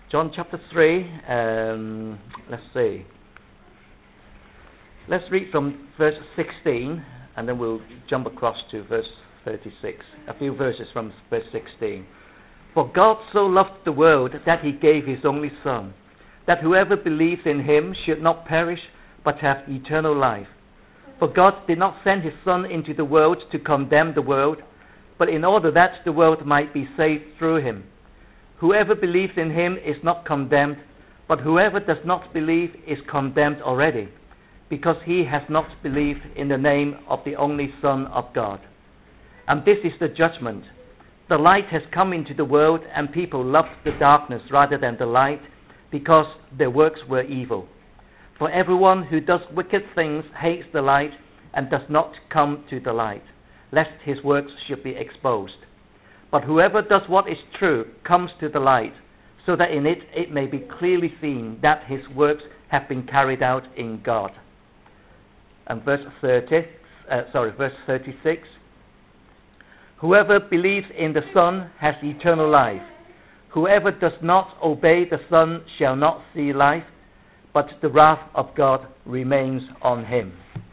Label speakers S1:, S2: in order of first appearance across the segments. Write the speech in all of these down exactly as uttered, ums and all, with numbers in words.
S1: John chapter three, um, let's see. Let's read from verse sixteen, and then we'll jump across to verse thirty-six. A few verses from verse sixteen. For God so loved the world that he gave his only Son, that whoever believes in him should not perish, but have eternal life. For God did not send his Son into the world to condemn the world, but in order that the world might be saved through him. Whoever believes in him is not condemned, but whoever does not believe is condemned already, because he has not believed in the name of the only Son of God. And this is the judgment. The light has come into the world, and people loved the darkness rather than the light, because their works were evil. For everyone who does wicked things hates the light and does not come to the light, lest his works should be exposed. But whoever does what is true comes to the light, so that in it it may be clearly seen that his works have been carried out in God. And verse thirty, uh, sorry, verse thirty-six. Whoever believes in the Son has eternal life. Whoever does not obey the Son shall not see life, but the wrath of God remains on him.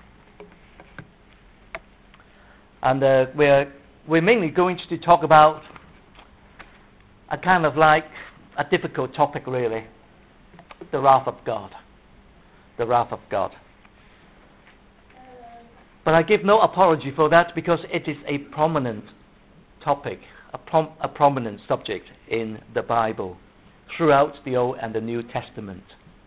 S1: And uh, we're we're mainly going to talk about a kind of like a difficult topic, really. The wrath of God. The wrath of God. But I give no apology for that, because it is a prominent topic, a, prom- a prominent subject in the Bible, throughout the Old and the New Testament.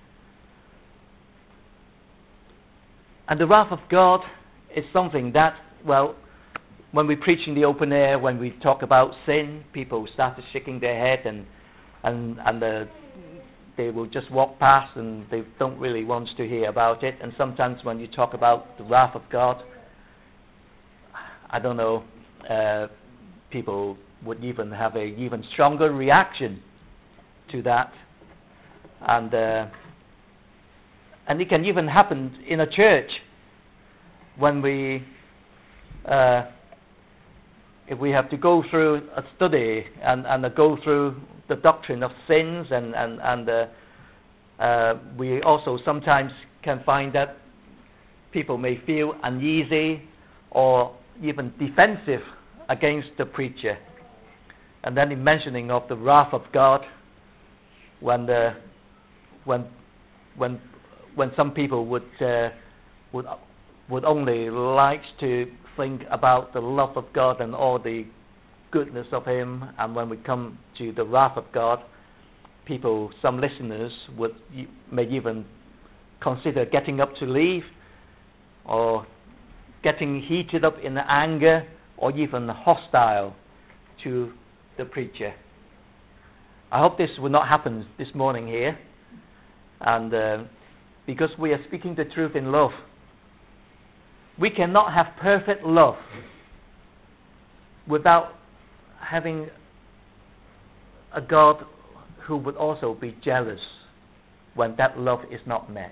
S1: And the wrath of God is something that, well, when we preach in the open air, when we talk about sin, people started shaking their head, and and and uh, they will just walk past, and they don't really want to hear about it. And sometimes when you talk about the wrath of God, I don't know, uh, people would even have a even stronger reaction to that, and uh, and it can even happen in a church when we. Uh, If we have to go through a study and, and uh, go through the doctrine of sins, and, and, and uh, uh, we also sometimes can find that people may feel uneasy or even defensive against the preacher. And then in mentioning of the wrath of God, when the, when when when some people would uh, would would only like to think about the love of God and all the goodness of him, and when we come to the wrath of God, people, some listeners would may even consider getting up to leave, or getting heated up in anger, or even hostile to the preacher. I hope this will not happen this morning here, and uh, because we are speaking the truth in love. We cannot have perfect love without having a God who would also be jealous when that love is not met.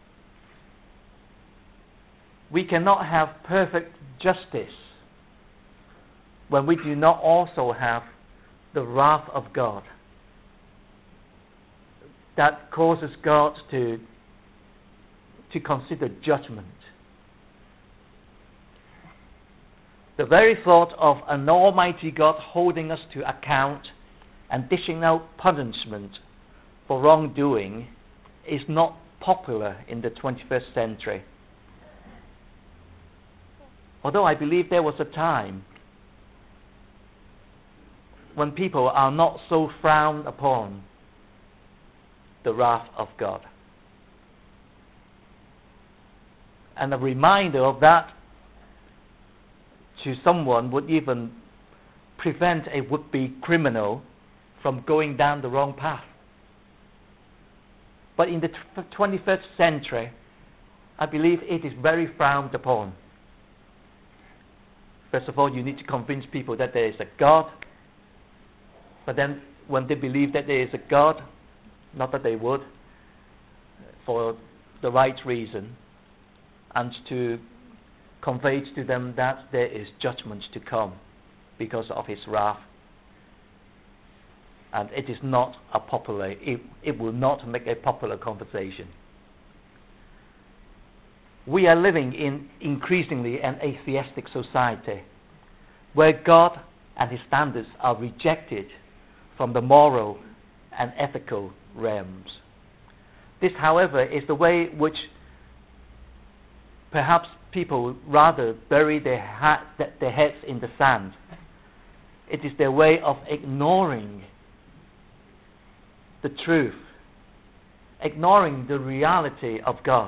S1: We cannot have perfect justice when we do not also have the wrath of God that causes God to, to consider judgment. The very thought of an almighty God holding us to account and dishing out punishment for wrongdoing is not popular in the twenty-first century. Although I believe there was a time when people are not so frowned upon the wrath of God. And a reminder of that to someone would even prevent a would-be criminal from going down the wrong path. But in the twenty-first century, I believe it is very frowned upon. First of all, you need to convince people that there is a God. But then, when they believe that there is a God, not that they would, for the right reason, and to convey to them that there is judgment to come because of his wrath. and it is not a popular, it, it will not make a popular conversation. We are living in increasingly an atheistic society where God and his standards are rejected from the moral and ethical realms. This, however, is the way which perhaps people rather bury their, ha- their heads in the sand. It is their way of ignoring the truth, ignoring the reality of God.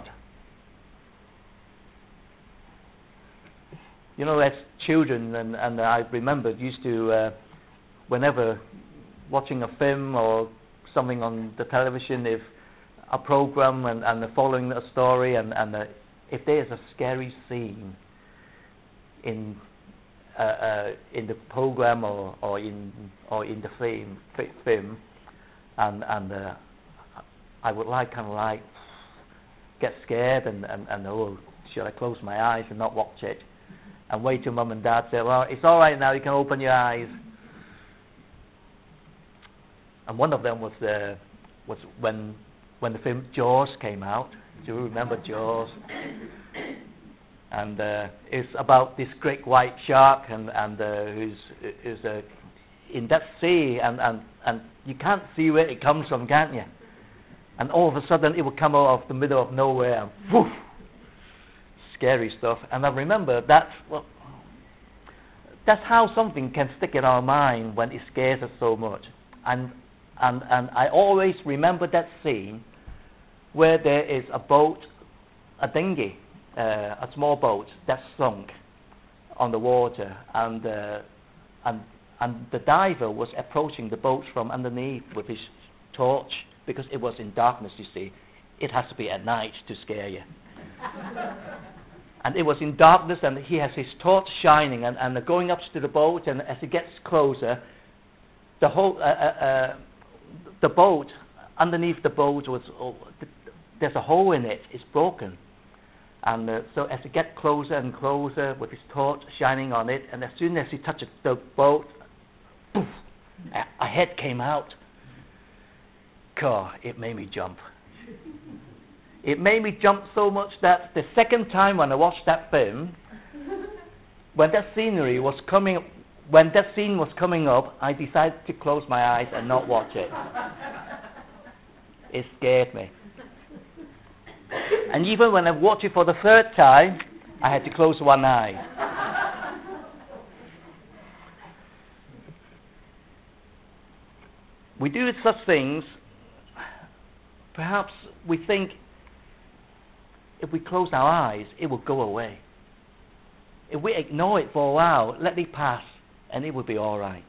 S1: You know, as children, and, and I remember used to, uh, whenever watching a film or something on the television, if a program and, and following a story, and, and uh, if there is a scary scene in uh, uh, in the program or, or in or in the film, film, and and uh, I would like kind of like get scared and, and, and oh, should I close my eyes and not watch it? And wait till mum and dad say, well, it's all right now, you can open your eyes. And one of them was uh, was when when the film Jaws came out. Do you remember Jaws? And uh, it's about this great white shark, and and uh, who's is uh, in that sea, and, and and you can't see where it comes from, can't you? And all of a sudden, it will come out of the middle of nowhere, and whoosh, scary stuff. And I remember that's well, that's how something can stick in our mind when it scares us so much. And and and I always remember that scene where there is a boat, a dinghy, uh, a small boat that's sunk on the water, and uh, and and the diver was approaching the boat from underneath with his torch, because it was in darkness. You see, it has to be at night to scare you. And it was in darkness, and he has his torch shining, and, and going up to the boat, and as he gets closer, the whole uh, uh, uh, the boat, underneath the boat was oh, there's a hole in it. It's broken, and uh, so as he gets closer and closer with his torch shining on it, and as soon as he touches the boat, poof, a, a head came out. God, it made me jump. It made me jump so much that the second time when I watched that film, when that scenery was coming, when that scene was coming up, I decided to close my eyes and not watch it. It scared me. And even when I watched it for the third time, I had to close one eye. We do such things. Perhaps we think if we close our eyes, it will go away. If we ignore it for a while, let it pass, and it will be all right.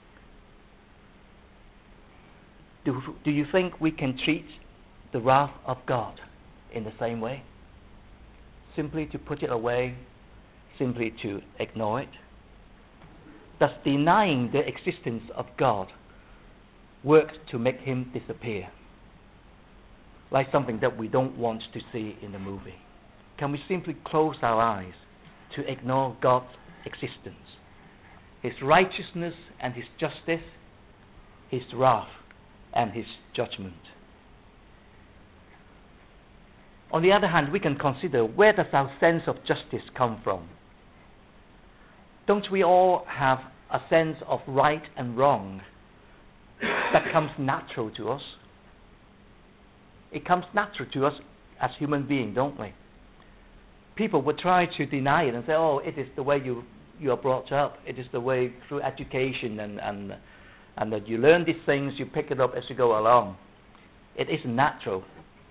S1: Do, do you think we can treat the wrath of God in the same way? Simply to put it away, simply to ignore it? Does denying the existence of God work to make him disappear? Like something that we don't want to see in the movie. Can we simply close our eyes to ignore God's existence, his righteousness and his justice, his wrath and his judgment? On the other hand, we can consider, where does our sense of justice come from? Don't we all have a sense of right and wrong that comes natural to us? It comes natural to us as human beings, don't we? People would try to deny it and say, oh, it is the way you, you are brought up. It is the way through education, and, and, and that you learn these things, you pick it up as you go along. It isn't natural.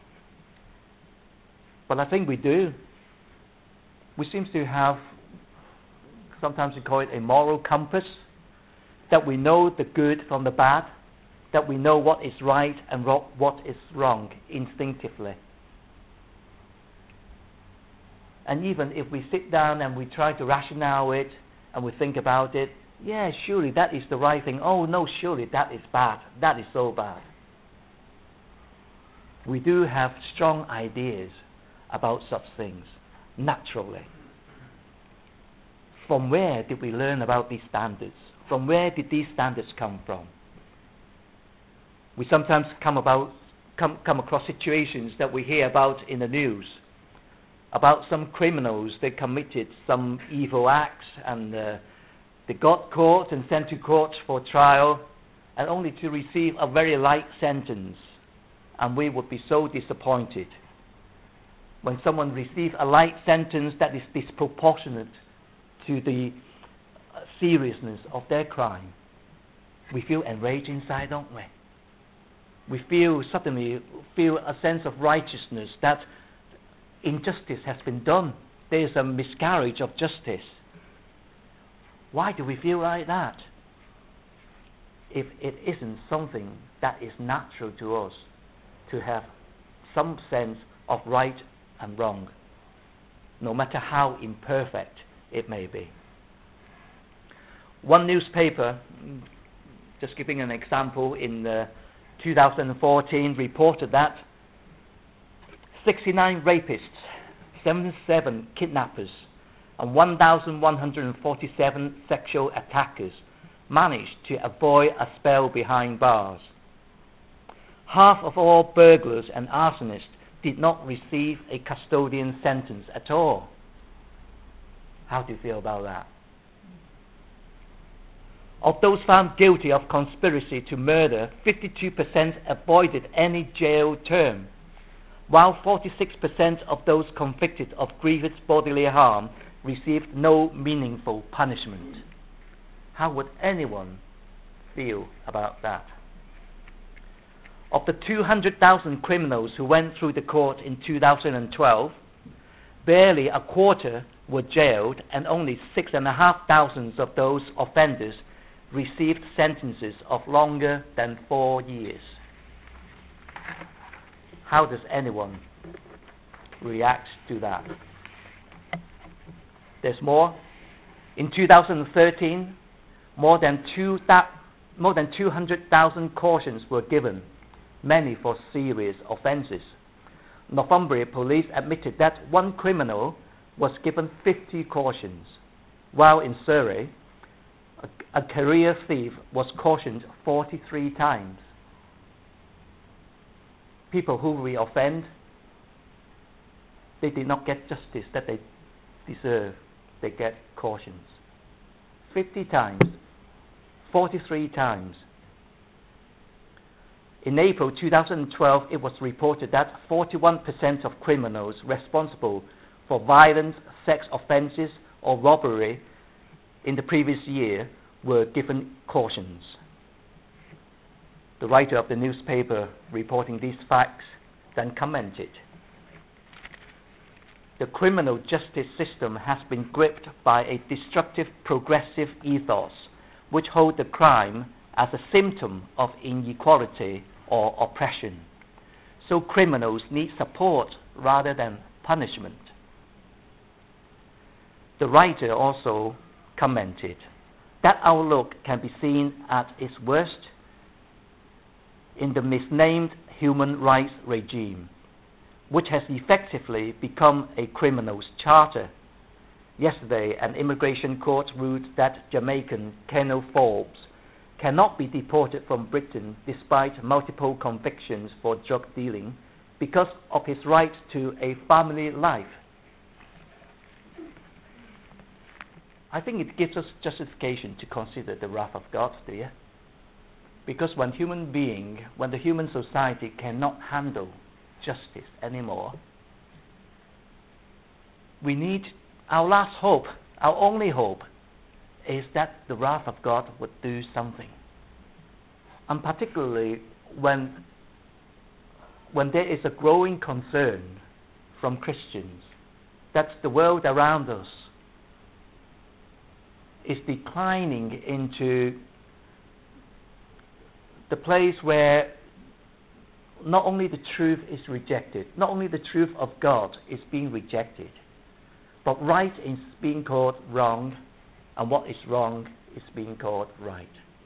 S1: But I think we do. We seem to have, sometimes we call it a moral compass, that we know the good from the bad, that we know what is right and ro- what is wrong instinctively. And even if we sit down and we try to rationalize it and we think about it, yeah, surely that is the right thing. Oh no, surely that is bad. That is so bad. We do have strong ideas about such things, naturally. From where did we learn about these standards? From where did these standards come from? We sometimes come about come come across situations that we hear about in the news about some criminals. They committed some evil acts, and uh, they got caught and sent to court for trial, and only to receive a very light sentence. And we would be so disappointed when someone receives a light sentence that is disproportionate to the seriousness of their crime. We feel enraged inside, don't we? We feel suddenly feel a sense of righteousness that injustice has been done. There is a miscarriage of justice. Why do we feel like that? If it isn't something that is natural to us, to have some sense of right and wrong, no matter how imperfect it may be. One newspaper, just giving an example, in uh, two thousand fourteen reported that sixty-nine rapists, seventy-seven kidnappers, and one thousand one hundred forty-seven sexual attackers managed to avoid a spell behind bars. Half of all burglars and arsonists did not receive a custodian sentence at all. How do you feel about that? Of those found guilty of conspiracy to murder, fifty-two percent avoided any jail term, while forty-six percent of those convicted of grievous bodily harm received no meaningful punishment. How would anyone feel about that? Of the two hundred thousand criminals who went through the court in two thousand twelve, barely a quarter were jailed, and only six and a half thousands of those offenders received sentences of longer than four years. How does anyone react to that? There's more. In two thousand thirteen, more than two that more than two hundred thousand cautions were given, many for serious offences. Northumbria police admitted that one criminal was given fifty cautions, while in Surrey, a, a career thief was cautioned forty-three times. People who we offend, they did not get justice that they deserve. They get cautions. fifty times, forty-three times. In April two thousand twelve, it was reported that forty-one percent of criminals responsible for violent sex offences or robbery in the previous year were given cautions. The writer of the newspaper reporting these facts then commented, "The criminal justice system has been gripped by a destructive progressive ethos which hold the crime as a symptom of inequality or oppression. So criminals need support rather than punishment." The writer also commented, "That outlook can be seen at its worst in the misnamed human rights regime, which has effectively become a criminal's charter. Yesterday, an immigration court ruled that Jamaican Kenneth Forbes cannot be deported from Britain despite multiple convictions for drug dealing because of his right to a family life." I think it gives us justification to consider the wrath of God, do you? Because when human being, when the human society cannot handle justice anymore, we need, our last hope, our only hope, is that the wrath of God would do something. And particularly when, when there is a growing concern from Christians that the world around us is declining into the place where not only the truth is rejected, not only the truth of God is being rejected, but right is being called wrong, and what is wrong is being called right.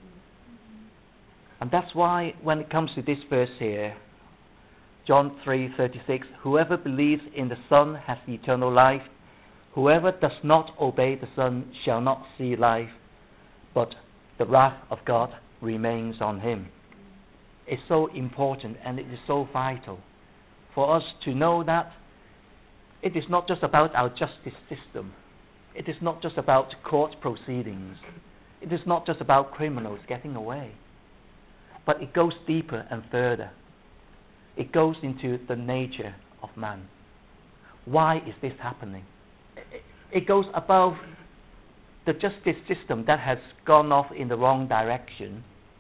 S1: And that's why when it comes to this verse here, John three thirty-six, "Whoever believes in the Son has eternal life. Whoever does not obey the Son shall not see life, but the wrath of God remains on him." is so important and it is so vital for us to know that it is not just about our justice system. It is not just about court proceedings. It is not just about criminals getting away. But it goes deeper and further. It goes into the nature of man. Why is this happening? It goes above the justice system that has gone off in the wrong direction.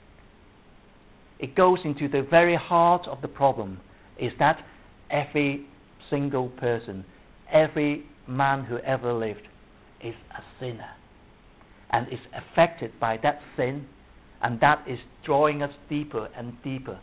S1: It goes into the very heart of the problem, is that every single person, every man who ever lived is a sinner and is affected by that sin, and that is drawing us deeper and deeper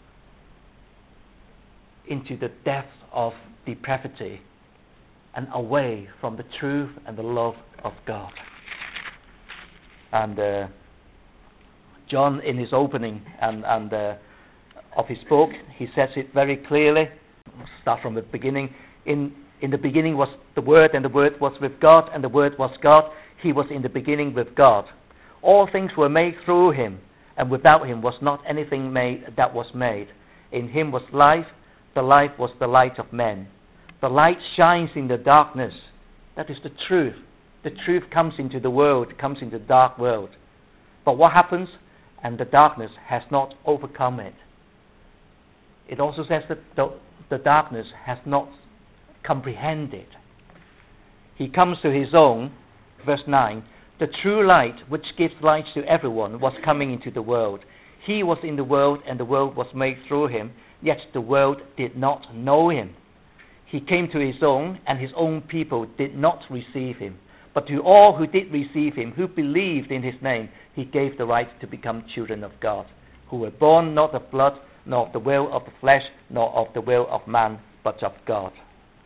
S1: into the depths of depravity and away from the truth and the love of God. And uh, John, in his opening and, and uh, of his book, he says it very clearly. Start from the beginning. In in the beginning was the Word, and the Word was with God, and the Word was God. He was in the beginning with God. All things were made through him, and without him was not anything made that was made. In him was life. The life was the light of men. The light shines in the darkness. That is the truth. The truth comes into the world, comes into the dark world. But what happens? And the darkness has not overcome it. It also says that the, the darkness has not comprehended. He comes to his own, verse nine, the true light which gives light to everyone was coming into the world. He was in the world, and the world was made through him, yet the world did not know him. He came to his own, and his own people did not receive him. But to all who did receive him, who believed in his name, he gave the right to become children of God, who were born not of blood, nor of the will of the flesh, nor of the will of man, but of God.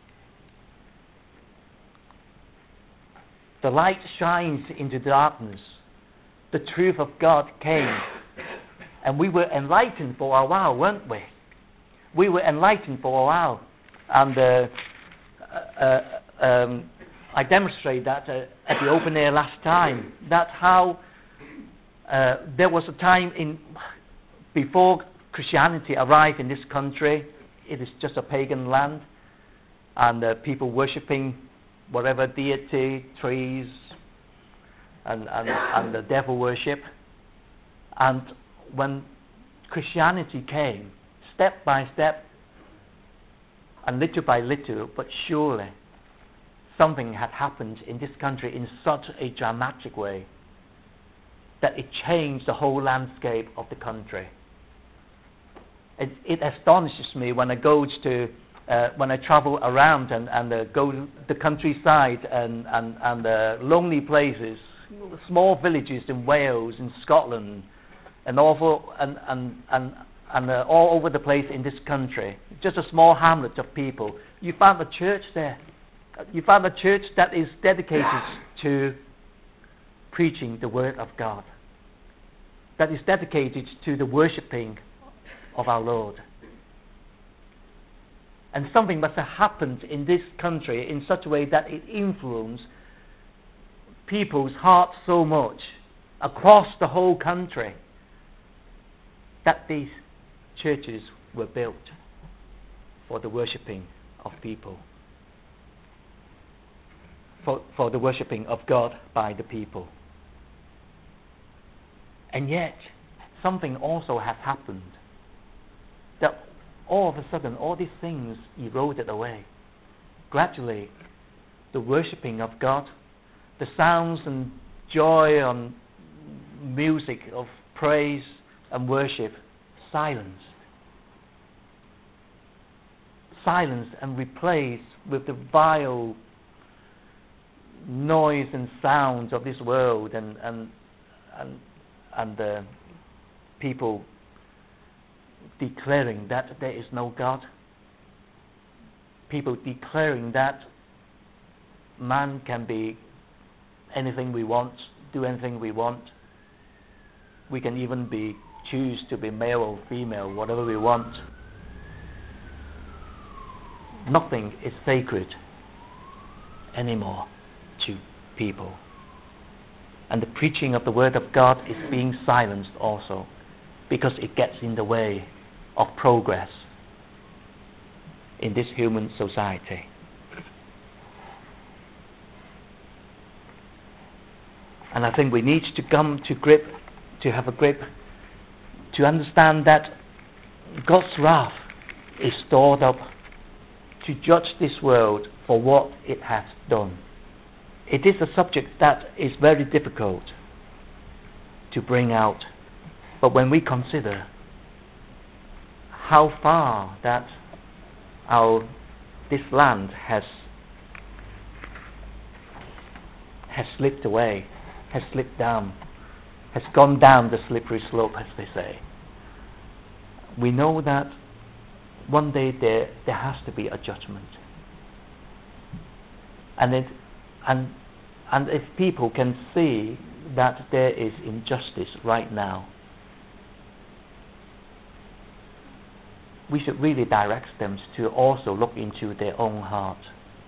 S1: The light shines into darkness. The truth of God came. And we were enlightened for a while, weren't we? We were enlightened for a while. And uh, uh, um, I demonstrated that uh, at the open air last time, that how uh, there was a time in before Christianity arrived in this country, it is just a pagan land, and uh, people worshipping whatever deity, trees, and, and, and the devil worship. And when Christianity came, step by step, and little by little, but surely, something had happened in this country in such a dramatic way that it changed the whole landscape of the country. It, it astonishes me when I go to, uh, when I travel around and, and uh, go to the countryside and, and, and uh, lonely places, small villages in Wales, in Scotland, and all, and, and, and, and uh, all over the place in this country, just a small hamlet of people. You find a church there. You find a church that is dedicated to preaching the Word of God, that is dedicated to the worshipping of our Lord. And something must have happened in this country in such a way that it influenced people's hearts so much across the whole country that these churches were built for the worshipping of people, for, for the worshipping of God by the people. And yet, something also has happened, that all of a sudden, all these things eroded away. Gradually, the worshipping of God, the sounds and joy and music of praise and worship, silenced. Silenced and replaced with the vile noise and sounds of this world, and and and and uh, people declaring that there is no God. People declaring that man can be anything we want, do anything we want. We can even be choose to be male or female, whatever we want. Nothing is sacred anymore to people. And the preaching of the Word of God is being silenced also, because it gets in the way of progress in this human society. And I think we need to come to grip, to have a grip, to understand that God's wrath is stored up to judge this world for what it has done. It is a subject that is very difficult to bring out. But when we consider how far that our this land has has slipped away, has slipped down, has gone down the slippery slope, as they say, we know that one day there there has to be a judgment. And it and and if people can see that there is injustice right now, we should really direct them to also look into their own heart.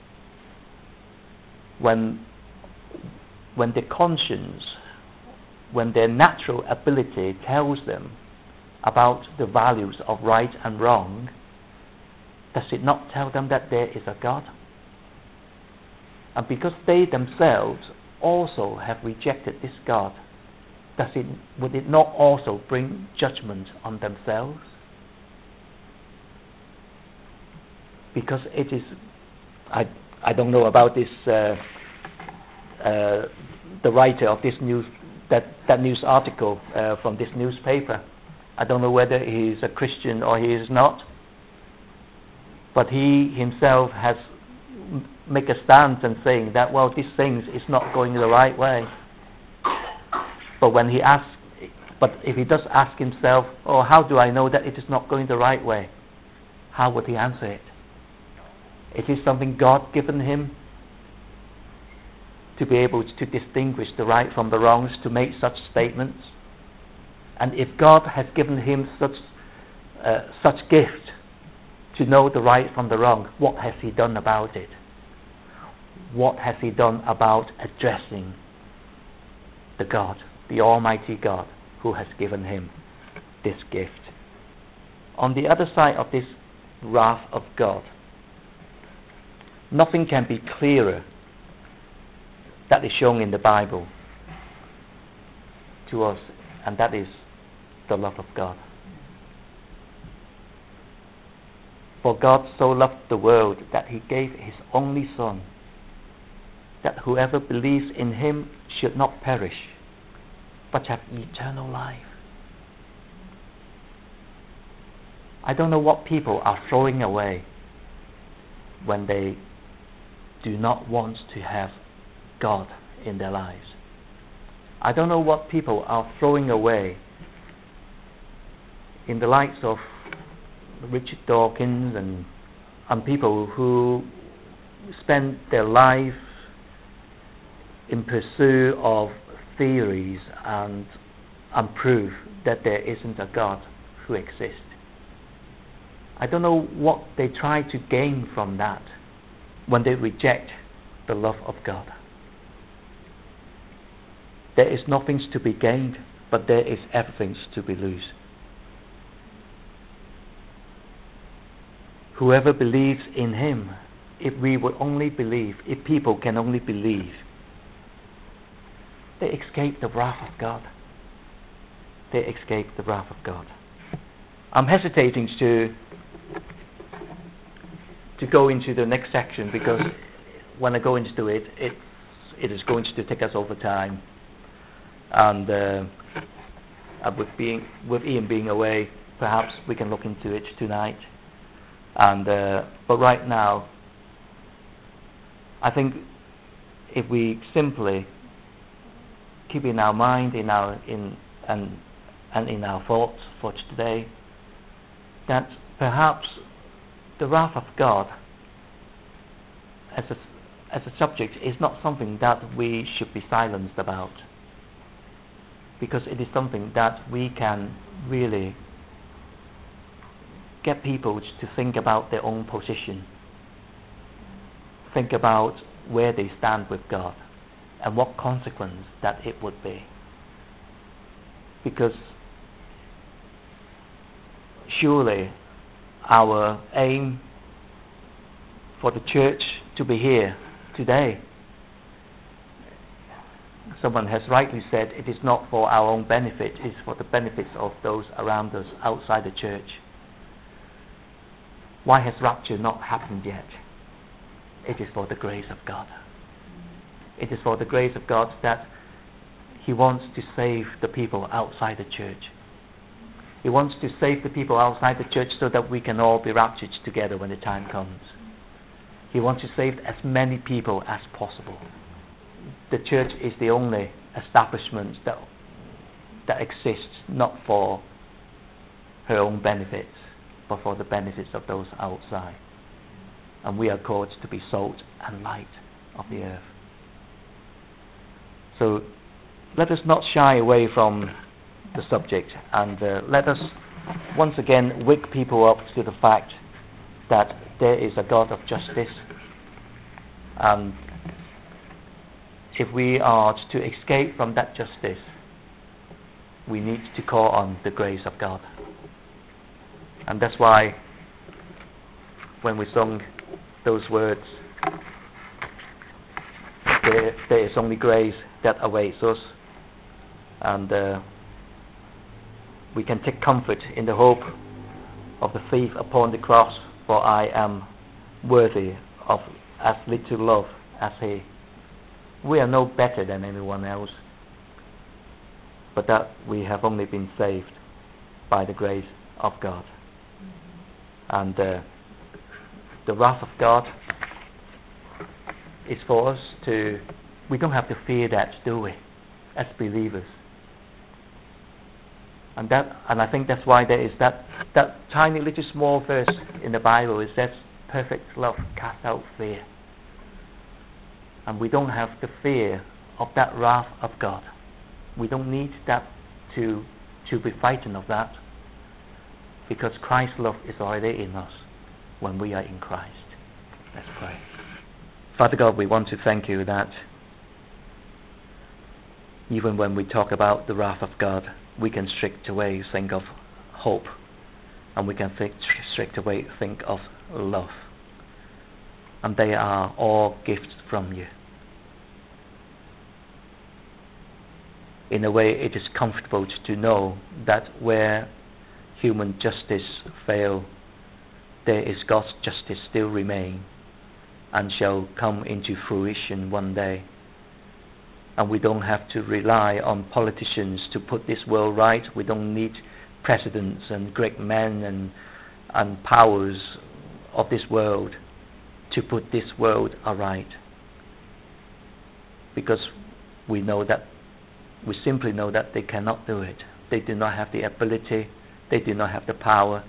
S1: When when their conscience, when their natural ability tells them about the values of right and wrong, does it not tell them that there is a God? And because they themselves also have rejected this God, does it would it not also bring judgment on themselves? Because it is, I I don't know about this uh, uh, the writer of this news that that news article uh, from this newspaper. I don't know whether he is a Christian or he is not, but he himself has m- make a stance and saying that, well, these things is not going the right way. But when he asks, but if he does ask himself, oh, how do I know that it is not going the right way? How would he answer it? It is something God given him to be able to distinguish the right from the wrongs, to make such statements. And if God has given him such uh, such gift to know the right from the wrong, what has he done about it? What has he done about addressing the God, the Almighty God, who has given him this gift? On the other side of this wrath of God, nothing can be clearer that is shown in the Bible to us, and that is the love of God. For God so loved the world that he gave his only Son, that whoever believes in him should not perish, but have eternal life. I don't know what people are throwing away when they do not want to have God in their lives. I don't know what people are throwing away in the likes of Richard Dawkins and, and people who spend their life in pursuit of theories and, and proof that there isn't a God who exists. I don't know what they try to gain from that when they reject the love of God. There is nothing to be gained, but there is everything to be lost. Whoever believes in him, if we would only believe, if people can only believe, they escape the wrath of God. They escape the wrath of God. I'm hesitating to to go into the next section, because when I go into it, it it is going to take us over time. And uh, with being with Ian being away, perhaps we can look into it tonight. And uh, but right now, I think if we simply keep in our mind, in our in and and in our thoughts for today, that perhaps the wrath of God as a as a subject is not something that we should be silenced about, because it is something that we can really get people to think about their own position, think about where they stand with God and what consequence that it would be. Because surely our aim for the church to be here today, someone has rightly said, it is not for our own benefit, it is for the benefits of those around us outside the church. Why has rapture not happened yet? It is for the grace of God. It is for the grace of God that He wants to save the people outside the church. He wants to save the people outside the church so that we can all be raptured together when the time comes. He wants to save as many people as possible. The church is the only establishment that that exists not for her own benefits, but for the benefits of those outside. And we are called to be salt and light of the earth. So let us not shy away from the subject, and uh, let us once again wake people up to the fact that there is a God of justice, and if we are to escape from that justice, we need to call on the grace of God. And that's why when we sung those words, there, there is only grace that awaits us, and uh, we can take comfort in the hope of the thief upon the cross, for I am worthy of as little love as he. We are no better than anyone else, but that we have only been saved by the grace of God. And uh, the wrath of God is for us to, we don't have to fear that, do we, as believers? And that, and I think that's why there is that, that tiny little small verse in the Bible. It says, perfect love casts out fear. And we don't have the fear of that wrath of God. We don't need that to to be frightened of that, because Christ's love is already in us when we are in Christ. Let's pray. Father God, we want to thank you that even when we talk about the wrath of God, we can straight away think of hope, and we can think, straight away think of love. And they are all gifts from you. In a way, it is comfortable to know that where human justice fails, there is God's justice still remain and shall come into fruition one day. And we don't have to rely on politicians to put this world right. We don't need presidents and great men and and powers of this world to put this world aright, because we know that we simply know that they cannot do it. They do not have the ability, they do not have the power,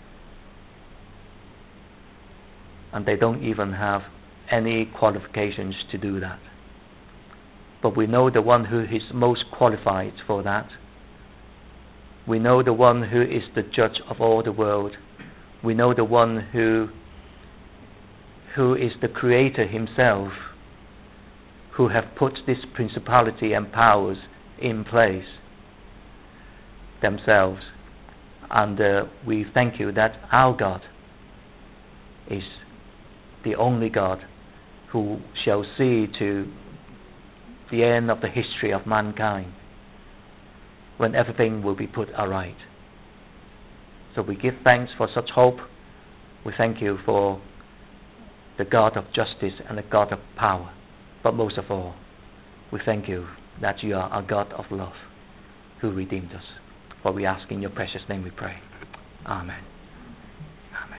S1: and they don't even have any qualifications to do that. But we know the one who is most qualified for that. We know the one who is the judge of all the world. We know the one who who is the creator himself, who have put this principality and powers in place themselves. And uh, we thank you that our God is the only God who shall see to the end of the history of mankind, when everything will be put aright. So we give thanks for such hope. We thank you for the God of justice and the God of power. But most of all, we thank you that you are a God of love who redeemed us. For we ask in your precious name we pray. Amen.